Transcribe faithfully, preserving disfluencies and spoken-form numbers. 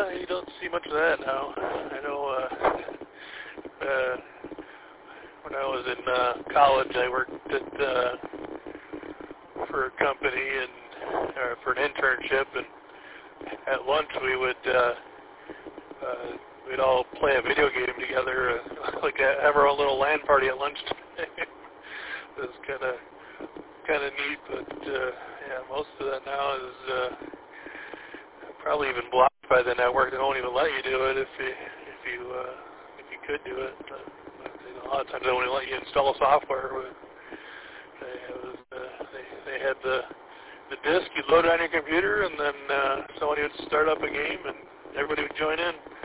Yeah, you don't see much of that now. I know uh, uh, when I was in uh, college, I worked at uh, for a company and or for an internship, and at lunch we would uh, uh, we'd all play a video game together, uh, like uh, have our own little LAN party at lunch. It was kind of kind of neat, but uh, yeah, most of that now is uh, probably even blocked by the network. They won't even let you do it if you if you uh, if you could do it. But, but you know, a lot of times they won't even let you install software. But they, it was, uh, they they had the the disk you'd load it on your computer, and then uh, somebody would start up a game, and everybody would join in.